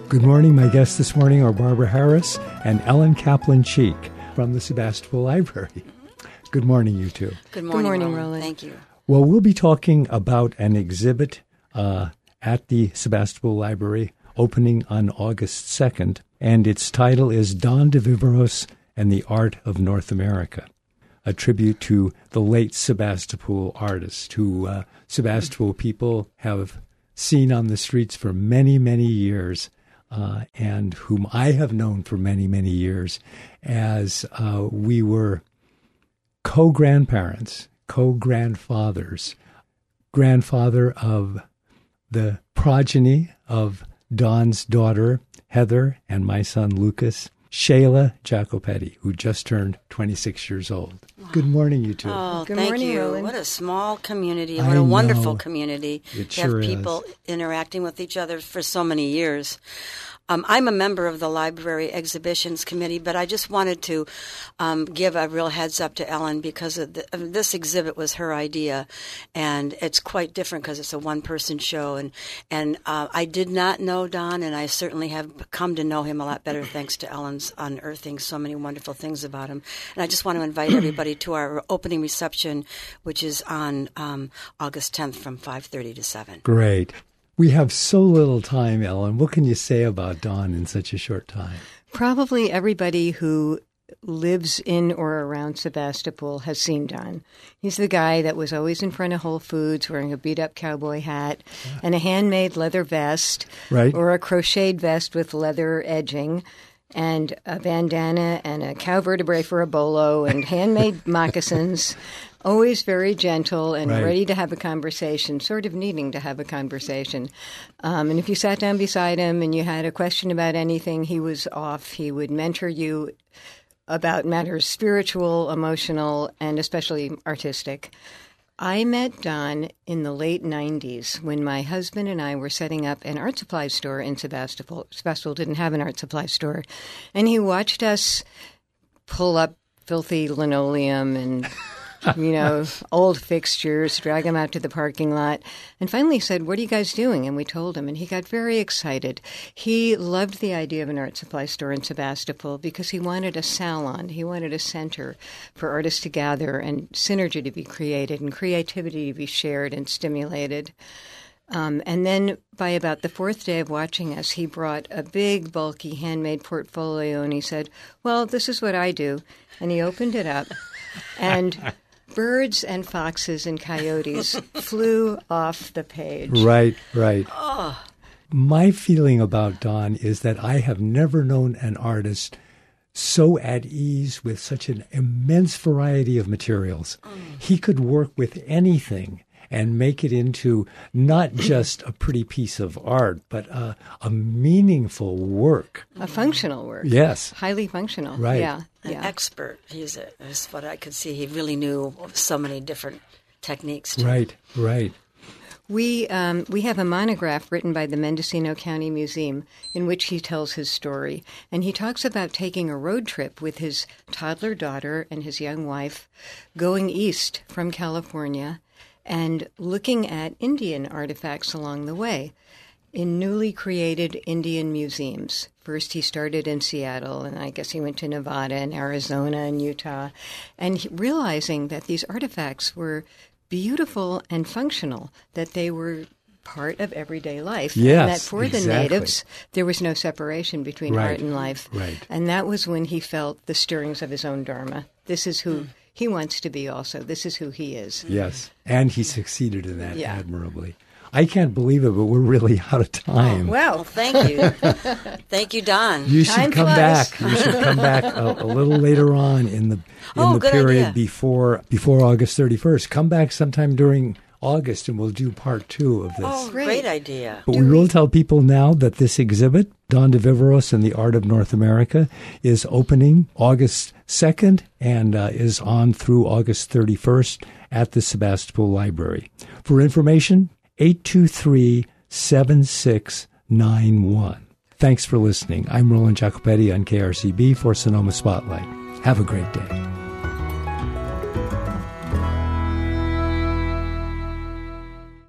Good morning. My guests this morning are Barbara Harris and Ellen Kaplan-Cheek from the Sebastopol Library. Good morning, you two. Good morning, Roland. Thank you. Well, we'll be talking about an exhibit at the Sebastopol Library opening on August 2nd, and its title is Don de Viveros and the Art of North America, a tribute to the late Sebastopol artist who Sebastopol people have seen on the streets for many, many years, and whom I have known for many, many years as we were co-grandparents, co-grandfathers, grandfather of the progeny of Don's daughter, Heather, and my son, Lucas, Shayla Jacopetti, who just turned 26 years old. Good morning, you two. Oh, Good thank morning, you. Roland. What a small community. What I a know. wonderful community It to have sure people interacting with each other for so many years. I'm a member of the Library Exhibitions Committee, but I just wanted to give a real heads up to Ellen because this exhibit was her idea, and it's quite different because it's a one-person show. And I did not know Don, and I certainly have come to know him a lot better thanks to Ellen's unearthing so many wonderful things about him. And I just want to invite everybody to our opening reception, which is on August 10th from 5:30 to 7. Great. We have so little time, Ellen. What can you say about Don in such a short time? Probably everybody who lives in or around Sebastopol has seen Don. He's the guy that was always in front of Whole Foods wearing a beat-up cowboy hat and a handmade leather vest, Right. or a crocheted vest with leather edging, and a bandana and a cow vertebrae for a bolo and handmade moccasins. Always very gentle and Right. ready to have a conversation, sort of needing to have a conversation. And if you sat down beside him and you had a question about anything, he was off. He would mentor you about matters spiritual, emotional, and especially artistic. I met Don in the late 90s when my husband and I were setting up an art supply store in Sebastopol. Sebastopol didn't have an art supply store. And he watched us pull up filthy linoleum and old fixtures, drag them out to the parking lot, and finally said, "What are you guys doing?" And we told him, and he got very excited. He loved the idea of an art supply store in Sebastopol because he wanted a salon. He wanted a center for artists to gather and synergy to be created and creativity to be shared and stimulated. And then by about the fourth day of watching us, he brought a big, bulky, handmade portfolio, and he said, "Well, this is what I do." And he opened it up, and birds and foxes and coyotes flew off the page. Right, right. Oh. My feeling about Don is that I have never known an artist so at ease with such an immense variety of materials. He could work with anything and make it into not just a pretty piece of art, but a meaningful work. A functional work. Yes. Highly functional. Right. Yeah. An expert. Is what I could see. He really knew so many different techniques. Too. Right, right. We have a monograph written by the Mendocino County Museum in which he tells his story. And he talks about taking a road trip with his toddler daughter and his young wife going east from California and looking at Indian artifacts along the way in newly created Indian museums. First, he started in Seattle, and I guess he went to Nevada and Arizona and Utah, and realizing that these artifacts were beautiful and functional, that they were part of everyday life. Yes, and that for the exactly. natives, there was no separation between Right, art and life. right. And that was when he felt the stirrings of his own dharma. This is who he wants to be also. This is who he is. Yes. And he succeeded in that Yeah. admirably. I can't believe it, but we're really out of time. Well, thank you. Thank you, Don. You should Time come flies. back. You should come back a little later on in the good period idea. before August 31st. Come back sometime during August, and we'll do part 2 of this. Oh, Great. great idea. But we will tell people now that this exhibit, Don de Viveros and the Art of North America, is opening August 2nd and is on through August 31st at the Sebastopol Library. For information, 823-7691. Thanks for listening. I'm Roland Jacopetti on KRCB for Sonoma Spotlight. Have a great day.